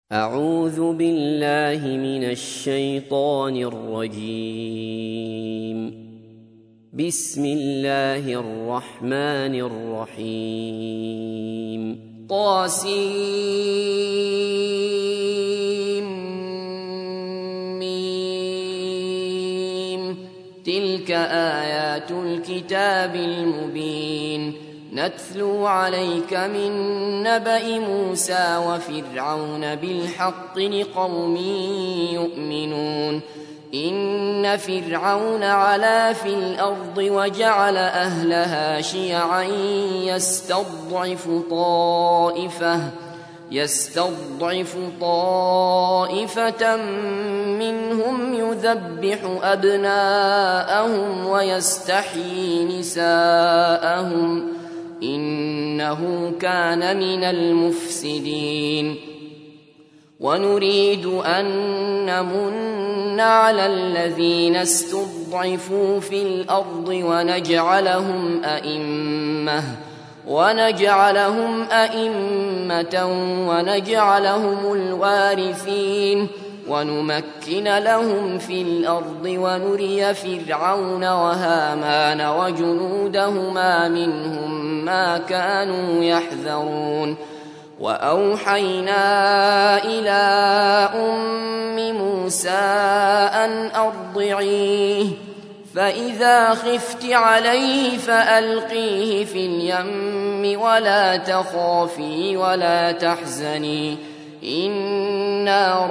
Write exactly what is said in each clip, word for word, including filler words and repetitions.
أعوذ بالله من الشيطان الرجيم. بسم الله الرحمن الرحيم. طاسيم ميم. تلك آيات الكتاب المبين. نتلو عليك من نبأ موسى وفرعون بالحق لقوم يؤمنون. إن فرعون علا في الأرض وجعل أهلها شيعا يستضعف طائفة يستضعف طائفة منهم يذبح أبناءهم ويستحيي نساءهم إنه كان من المفسدين. ونريد أن نمن على الذين استضعفوا في الأرض ونجعلهم أئمة ونجعلهم أئمة ونجعلهم الوارثين ونمكن لهم في الأرض ونري فرعون وهامان وجنودهما منهم ما كانوا يحذرون. وأوحينا إلى أم موسى أن أرضعيه فإذا خفت عليه فألقيه في اليم ولا تخافي ولا تحزني إنا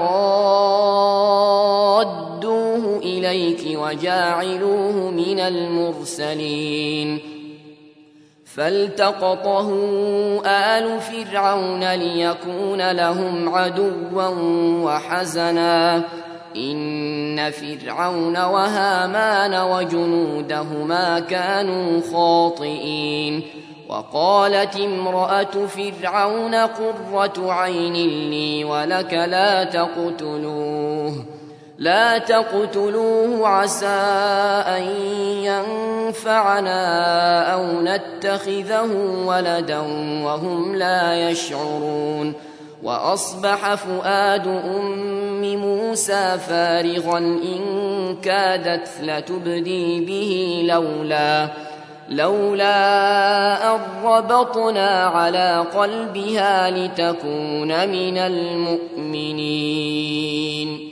رادوه إليك وجاعلوه من المرسلين. فالتقطه آل فرعون ليكون لهم عدوا وحزنا إن فرعون وهامان وجنودهما كانوا خاطئين. وقالت امرأة فرعون قرة عين لي ولك لا تقتلوه لا تقتلوه عسى أن ينفعنا أو نتخذه ولدا وهم لا يشعرون. وأصبح فؤاد أم موسى فارغا إن كادت لتبدي به لولا لولا أن ربطنا على قلبها لتكون من المؤمنين.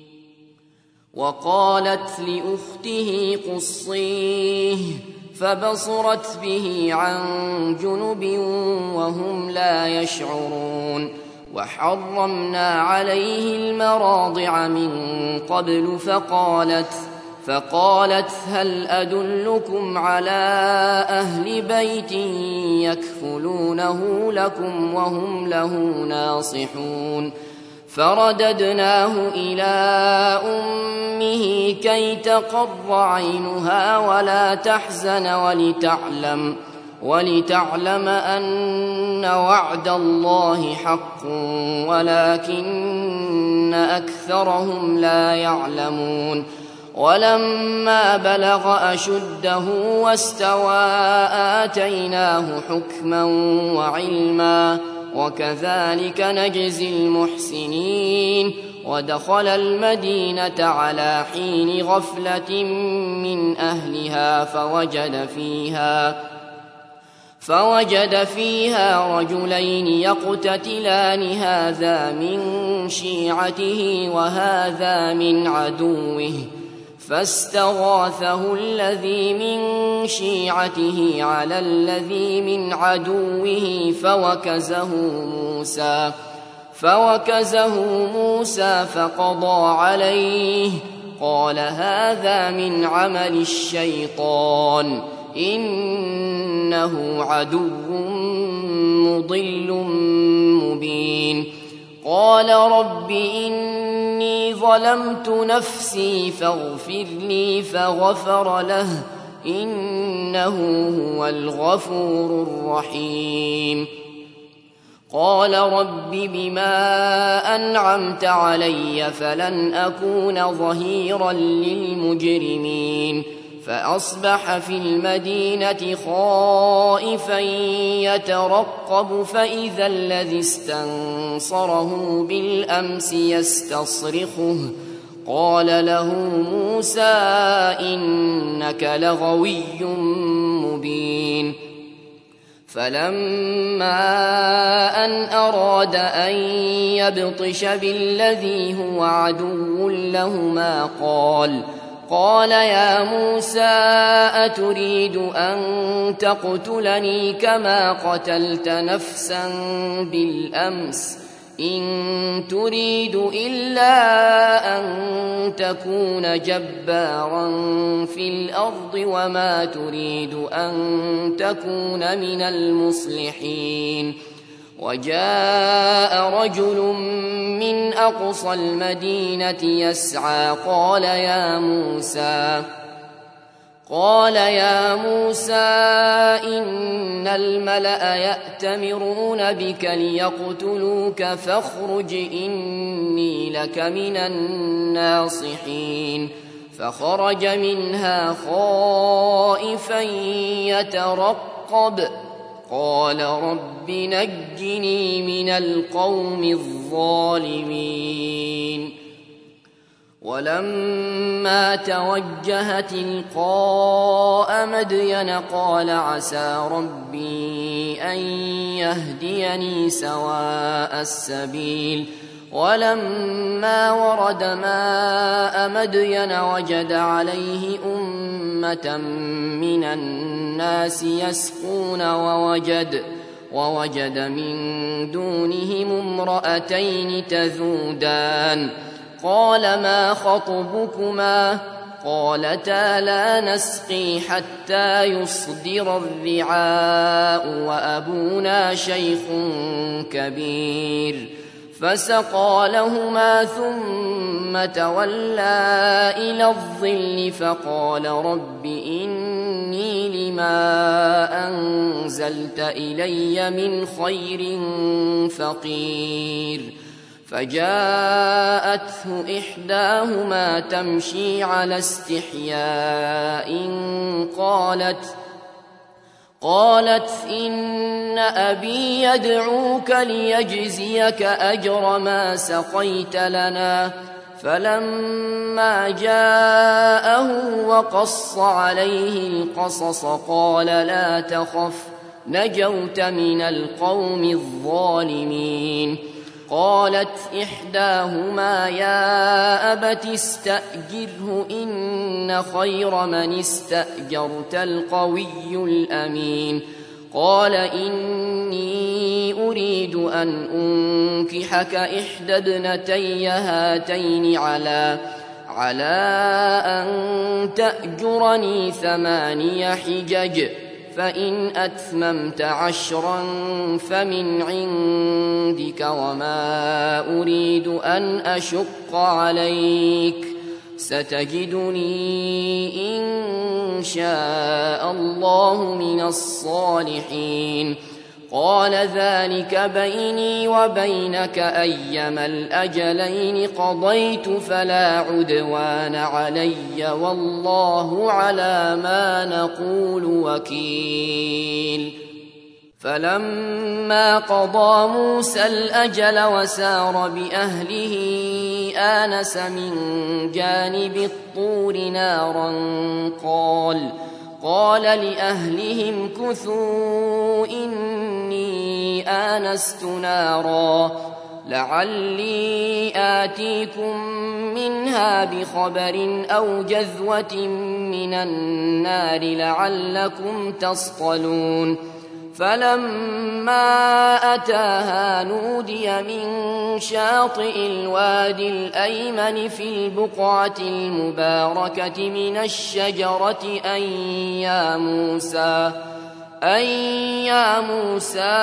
وقالت لأخته قصيه فبصرت به عن جنب وهم لا يشعرون. وحرمنا عليه المراضع من قبل فقالت فقالت هل أدلكم على أهل بيت يكفلونه لكم وهم له ناصحون. فرددناه إلى أمه كي تقر عينها ولا تحزن ولتعلم ولتعلم أن وعد الله حق ولكن أكثرهم لا يعلمون. ولما بلغ أشده واستوى آتيناه حكما وعلما وكذلك نجزي المحسنين. ودخل المدينة على حين غفلة من أهلها فوجد فيها فوجد فيها رجلين يقتتلان هذا من شيعته وهذا من عدوه فاستغاثه الذي من شيعته على الذي من عدوه فوكزه موسى فوكزه موسى فقضى عليه قال هذا من عمل الشيطان إنه عدو مضل مبين. قال رب إني ظلمت نفسي فاغفر لي فغفر له إنه هو الغفور الرحيم. قال رب بما أنعمت علي فلن أكون ظهيرا للمجرمين. فأصبح في المدينة خائفا يترقب فإذا الذي استنصره بالأمس يستصرخه قال له موسى إنك لغوي مبين. فلما أن أراد أن يبطش بالذي هو عدو لهما قال قال يا موسى أتريد أن تقتلني كما قتلت نفسا بالأمس إن تريد إلا أن تكون جبارا في الأرض وما تريد أن تكون من المصلحين. وجاء رجل من أقصى المدينة يسعى قال يا موسى قال يا موسى إن الملأ يأتمرون بك ليقتلوك فاخرج إني لك من الناصحين. فخرج منها خائفا يترقب قال رب نجني من القوم الظالمين. ولما توجه تلقاء مدين قال عسى ربي أن يهديني سواء السبيل. ولما ورد ماء مدين وجد عليه أمة من الناس يسقون ووجد, ووجد من دونهم امرأتين تذودان قال ما خطبكما قالتا لا نسقي حتى يصدر الرعاء وأبونا شيخ كبير. فسقى لهما ثم تولى إلى الظل فقال رب إني لما أنزلت إلي من خير فقير. فجاءته إحداهما تمشي على استحياء قالت قالت إن أبي يدعوك ليجزيك أجر ما سقيت لنا. فلما جاءه وقص عليه القصص قال لا تخف نجوت من القوم الظالمين. قالت إحداهما يا أبت استأجره إن خير من استأجرت القوي الأمين. قال إني أريد أن أنكحك إحدى ابنتي هاتين على على أن تأجرني ثماني حجج فإن أتممت عشرا فمن عندك وما أريد أن أشق عليك ستجدني إن شاء الله من الصالحين. قال ذلك بيني وبينك أيما الأجلين قضيت فلا عدوان علي والله على ما نقول وكيل. فلما قضى موسى الأجل وسار بأهله آنس من جانب الطور نارا قال قال لأهلهم كثوا إني آنست نارا لعلي آتيكم منها بخبر أو جذوة من النار لعلكم تصطلون. فلما أتاها نودي من شاطئ الوادي الأيمن في البقعة المباركة من الشجرة أن يا موسى أن يا موسى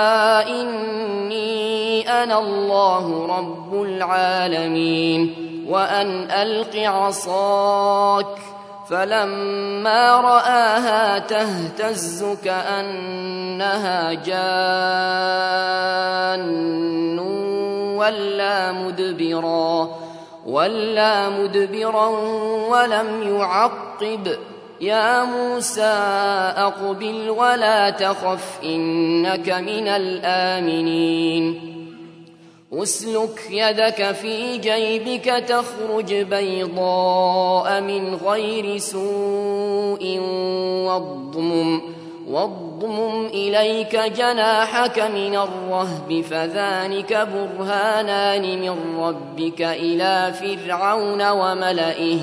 إني أنا الله رب العالمين وأن ألق عصاك. فلما رآها تهتز كأنها جان ولا مدبرا ولا مدبرا ولم يعقب يا موسى أقبل ولا تخف إنك من الآمنين أسلك يدك في جيبك تخرج بيضاء من غير سوء واضمم واضمم إليك جناحك من الرهب فذلك برهانان من ربك إلى فرعون وملئه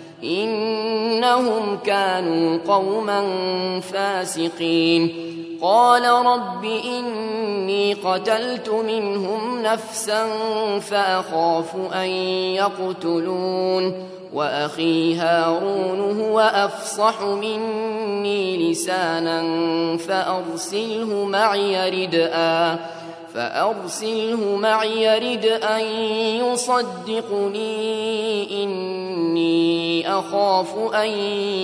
إنهم كانوا قوما فاسقين قال رب إني قتلت منهم نفسا فأخاف أن يقتلون وأخي هارون هو أفصح مني لسانا فأرسله معي ردءا فأرسله معي ردءا يصدقني إني أخاف أن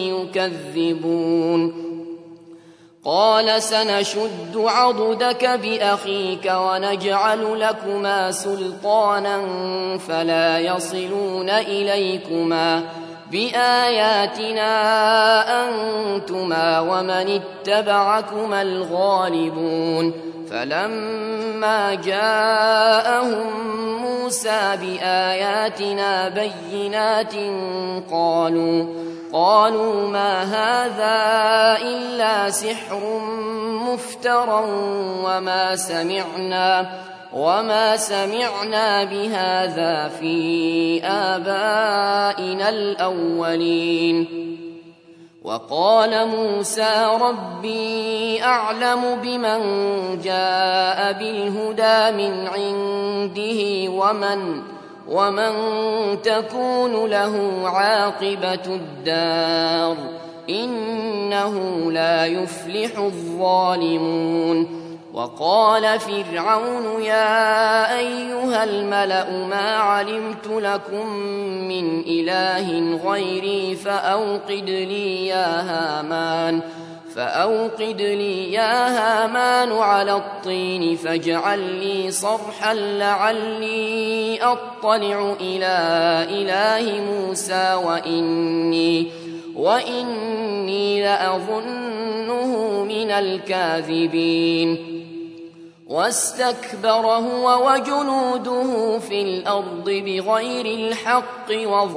يكذبون قال سنشد عضدك بأخيك ونجعل لكما سلطانا فلا يصلون إليكما بآياتنا أنتما ومن اتبعكما الغالبون فلما جاءهم موسى بآياتنا بينات قالوا قالوا ما هذا إلا سحر مفترى وما سمعنا وما سمعنا بهذا في آبائنا الأولين وقال موسى ربي أعلم بمن جاء بالهدى من عنده ومن ومن تكون له عاقبة الدار إنه لا يفلح الظالمون وقال فرعون يا أيها الملأ ما علمت لكم من إله غيري فأوقد لي يا هامان فأوقد لي يا هامان على الطين فاجعل لي صرحا لعلي أطلع إلى إله موسى وإني وإني لأظنه من الكاذبين واستكبر هو وجنوده في الأرض بغير الحق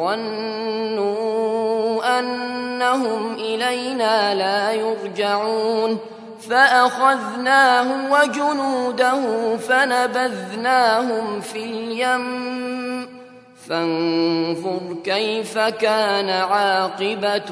وظنوا أنهم إلينا لا يرجعون فأخذناه وجنوده فنبذناهم في اليم فانظر كيف كان عاقبة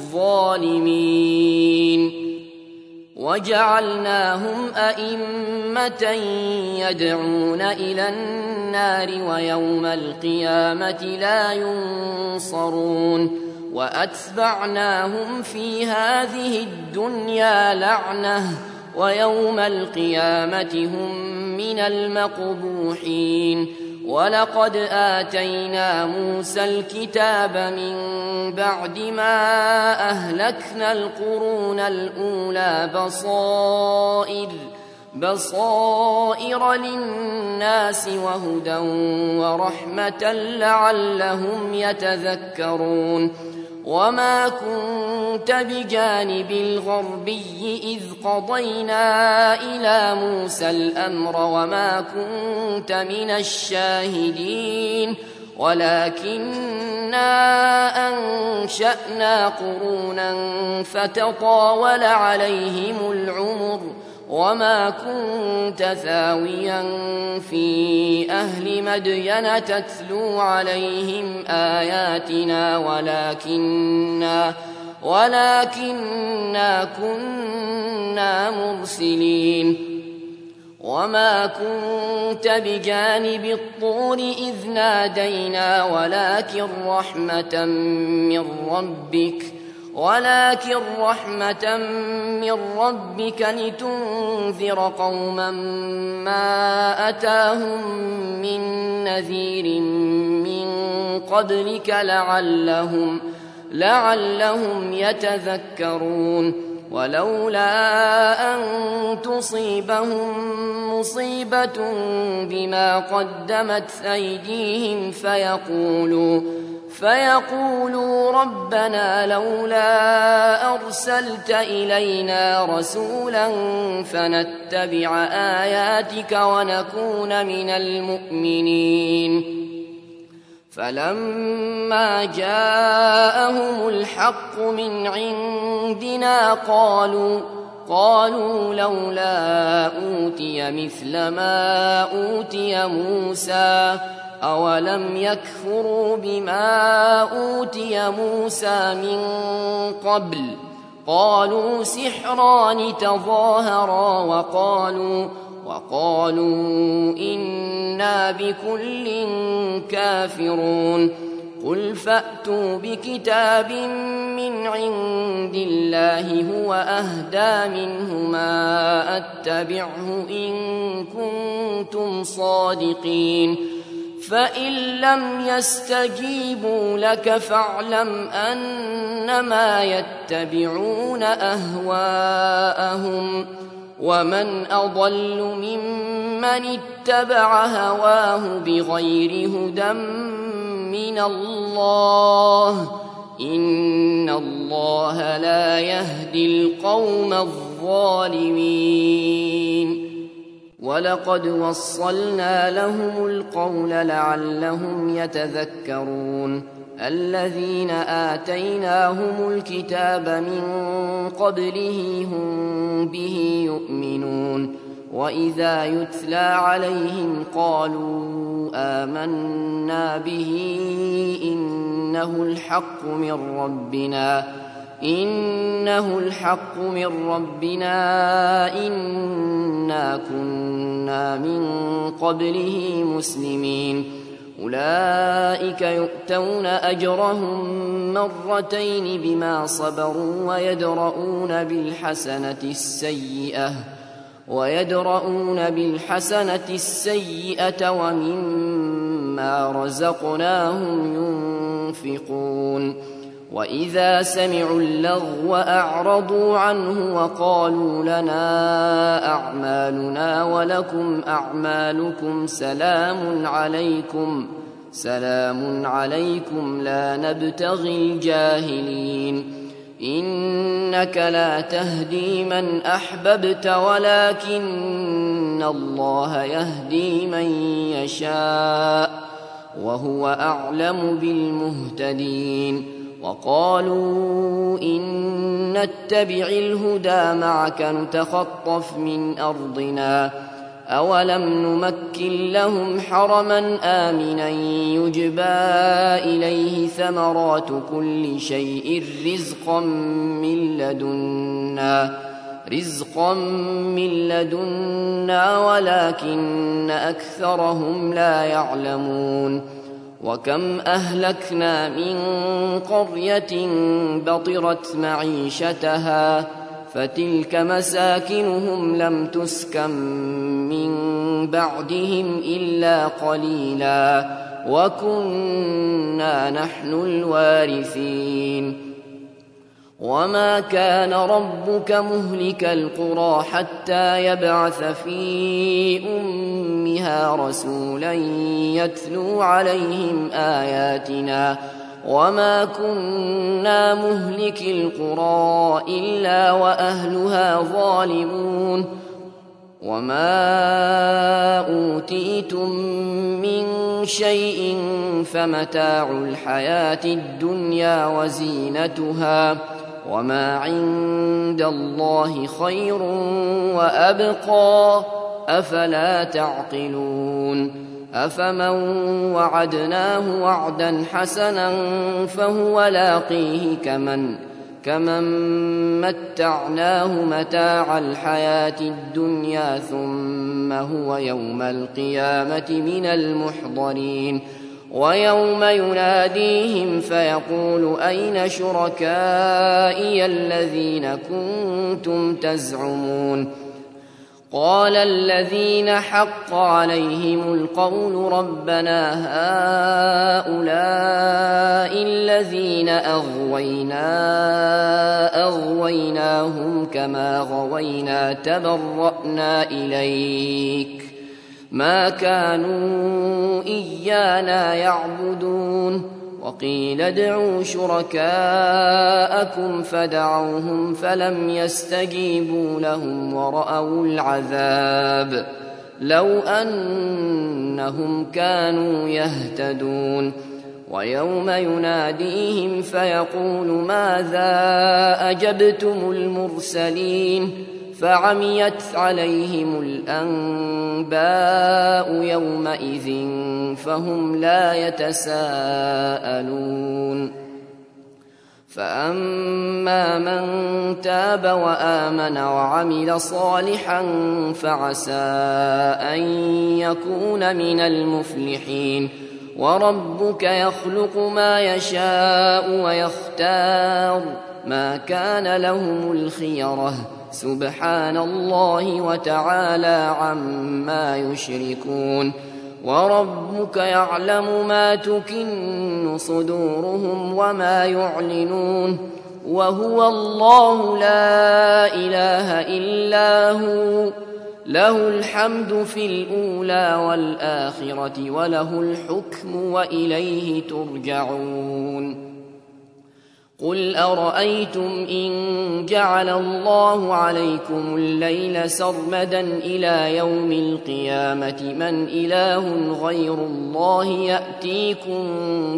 الظالمين وجعلناهم أئمة يدعون إلى النار ويوم القيامة لا ينصرون وأتبعناهم في هذه الدنيا لعنة ويوم القيامة هم من المقبوحين ولقد آتينا موسى الكتاب من بعد ما أهلكنا القرون الأولى بصائر بصائر للناس وهدى ورحمة لعلهم يتذكرون وما كنت بجانب الغربي إذ قضينا إلى موسى الأمر وما كنت من الشاهدين ولكننا أنشأنا قرونا فتطاول عليهم العمر وما كنت ثاويا في أهل مدين تتلو عليهم آياتنا ولكننا ولكننا كنا مرسلين وما كنت بجانب الطور إذ نادينا ولكن رحمة من ربك ولكن رحمة من ربك لتنذر قوما ما أتاهم من نذير من قبلك لعلهم لعلهم يتذكرون ولولا أن تصيبهم مصيبة بما قدمت أيديهم فيقولوا فيقولوا ربنا لولا أرسلت إلينا رسولا فنتبع آياتك ونكون من المؤمنين. فلما جاءهم الحق من عندنا قالوا قالوا لولا أوتي مثل ما أوتي موسى أولم يكفروا بما أوتي موسى من قبل قالوا سحران تظاهرا وقالوا وقالوا إنا بكل كافرون. قل فأتوا بكتاب من عند الله هو أهدى منهما أتبعه إن كنتم صادقين. فإن لم يستجيبوا لك فاعلم أنما يتبعون أهواءهم ومن أضل ممن اتبع هواه بغير هدى من الله إن الله لا يهدي القوم الظالمين. ولقد وصلنا لهم القول لعلهم يتذكرون. الذين آتيناهم الكتاب من قبله هم به يؤمنون وإذا يتلى عليهم قالوا آمنا به إنه الحق من ربنا إنه الحق من ربنا إنا كنا من قبله مسلمين. أولئك يؤتون أجرهم مرتين بما صبروا ويدرؤون بالحسنة السيئة ويدرؤون بالحسنة السيئة ومما رزقناهم ينفقون. وإذا سمعوا اللغو أعرضوا عنه وقالوا لنا أعمالنا ولكم أعمالكم سلام عليكم سلام عليكم لا نبتغي الجاهلين. إنك لا تهدي من أحببت ولكن الله يهدي من يشاء وهو أعلم بالمهتدين. وقالوا إن نتبع الهدى معك نتخطف من أرضنا أولم نمكن لهم حرما آمنا يجبى إليه ثمرات كل شيء رزقا من لدنا رزقا من لدنا ولكن أكثرهم لا يعلمون. وكم أهلكنا من قرية بطرت معيشتها فتلك مساكنهم لم تسكن من بعدهم إلا قليلا وكنا نحن الوارثين. وما كان ربك مهلك القرى حتى يبعث في أمها رسولا يتلو عليهم آياتنا وما كنا مهلك القرى إلا وأهلها ظالمون. وما أوتيتم من شيء فمتاع الحياة الدنيا وزينتها وما عند الله خير وأبقى أفلا تعقلون. أفمن وعدناه وعدا حسنا فهو لاقيه كمن كمن متعناه متاع الحياة الدنيا ثم هو يوم القيامة من المحضرين. ويوم يناديهم فيقول أين شركائي الذين كنتم تزعمون قال الذين حق عليهم القول ربنا هؤلاء الذين أغوينا أغويناهم كما غوينا تبرأنا إليك ما كانوا إيانا يعبدون وقيل ادعوا شركاءكم فدعوهم فلم يستجيبوا لهم ورأوا العذاب لو أنهم كانوا يهتدون ويوم يناديهم فيقول ماذا أجبتم المرسلين فعميت عليهم الأنباء يومئذ فهم لا يتساءلون فأما من تاب وآمن وعمل صالحا فعسى أن يكون من المفلحين وربك يخلق ما يشاء ويختار ما كان لهم الخيرة سبحان الله وتعالى عما يشركون وربك يعلم ما تكن صدورهم وما يعلنون وهو الله لا إله إلا هو له الحمد في الأولى والآخرة وله الحكم وإليه ترجعون قل أرأيتم إن جعل الله عليكم الليل سرمدا إلى يوم القيامة من إله غير الله يأتيكم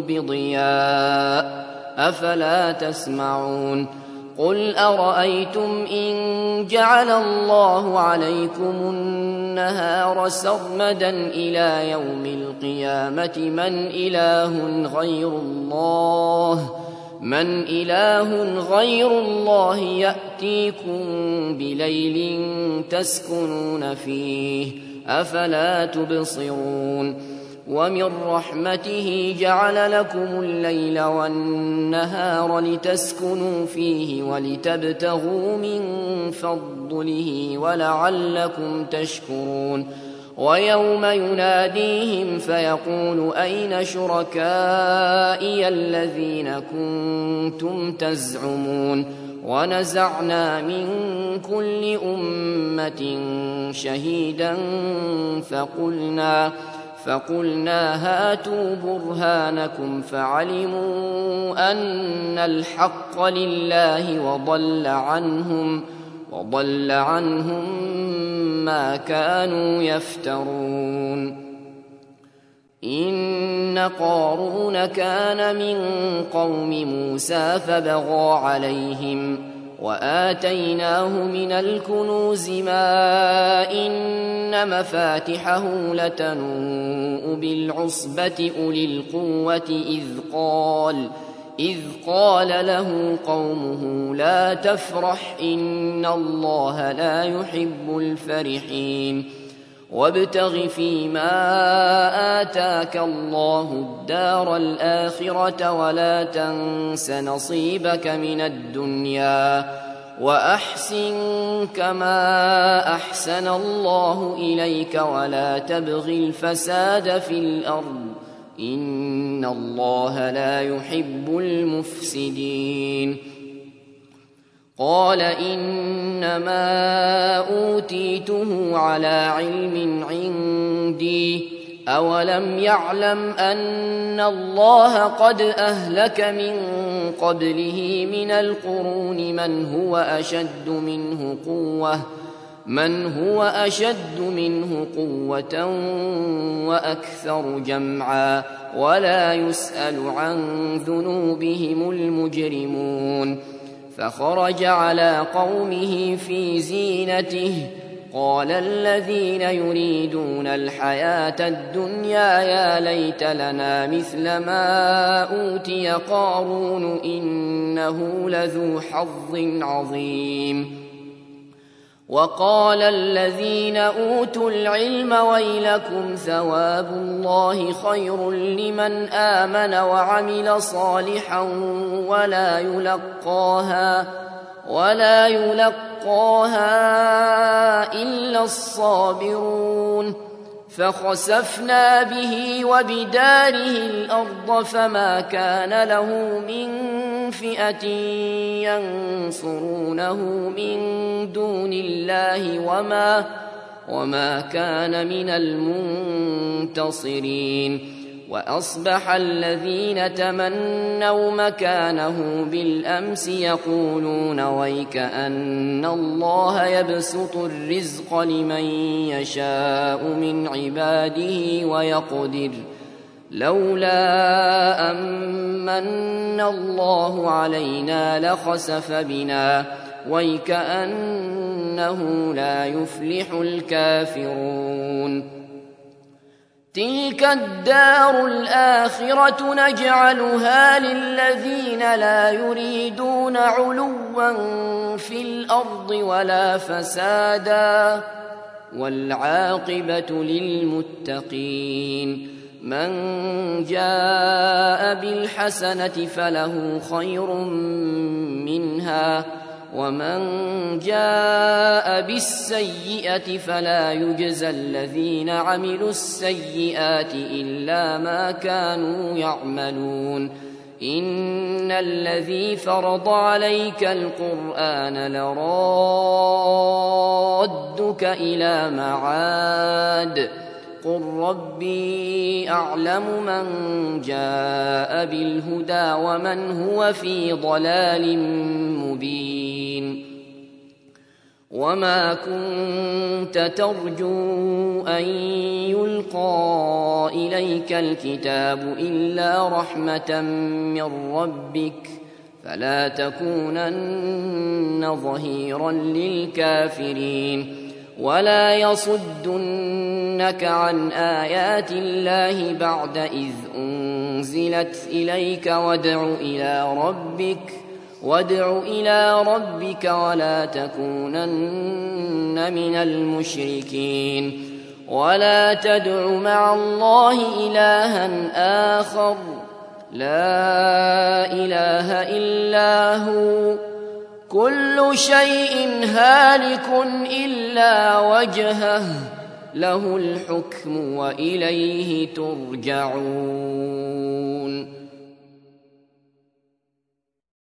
بضياء أفلا تسمعون قل أرأيتم إن جعل الله عليكم النهار سرمدا إلى يوم القيامة من إله غير الله من إله غير الله يأتيكم بليل تسكنون فيه أفلا تبصرون ومن رحمته جعل لكم الليل والنهار لتسكنوا فيه ولتبتغوا من فضله ولعلكم تشكرون ويوم يناديهم فيقول أين شركائي الذين كنتم تزعمون ونزعنا من كل أمة شهيدا فقلنا فقلنا هاتوا برهانكم فعلموا أن الحق لله وضل عنهم وضل عنهم ما كانوا يفترون إن قارون كان من قوم موسى فبغى عليهم وآتيناه من الكنوز ما إن مفاتحه لتنوء بالعصبة أولي القوة إذ قال إذ قال له قومه لا تفرح إن الله لا يحب الفرحين وابتغ فيما آتاك الله الدار الآخرة ولا تنس نصيبك من الدنيا وأحسن كما أحسن الله إليك ولا تبغ الفساد في الأرض إن الله لا يحب المفسدين قال إنما أوتيته على علم عندي أولم يعلم أن الله قد أهلك من قبله من القرون من هو أشد منه قوة من هو أشد منه قوة وأكثر جمعا ولا يسأل عن ذنوبهم المجرمون فخرج على قومه في زينته قال الذين يريدون الحياة الدنيا يا ليت لنا مثل ما أوتي قارون إنه لذو حظ عظيم وقال الذين أوتوا العلم ويلكم ثواب الله خير لمن آمن وعمل صالحا ولا يلقاها ولا يلقاها يلقاها إلا الصابرون فخسفنا به وبداره الأرض فما كان له من فئة ينصرونه من دون الله وما, وما كان من المنتصرين وأصبح الذين تمنوا مكانه بالأمس يقولون ويكأن الله يبسط الرزق لمن يشاء من عباده ويقدر لولا أمن الله علينا لخسف بنا ويكأنه لا يفلح الكافرون تلك الدار الآخرة نجعلها للذين لا يريدون علوا في الأرض ولا فسادا والعاقبة للمتقين من جاء بالحسنة فله خير منها ومن جاء بالسيئة فلا يجزى الذين عملوا السيئات إلا ما كانوا يعملون إن الذي فرض عليك القرآن لرادك إلى معاد قل ربي أعلم من جاء بالهدى ومن هو في ضلال مبين وما كنت ترجو أن يلقى إليك الكتاب إلا رحمة من ربك فلا تكونن ظهيرا للكافرين ولا يصدنك عن آيات الله بعد إذ أنزلت إليك وادع إلى ربك وادع إلى ربك ولا تكونن من المشركين ولا تدع مع الله إلها آخر لا إله إلا هو كل شيء هالك إلا وجهه له الحكم وإليه ترجعون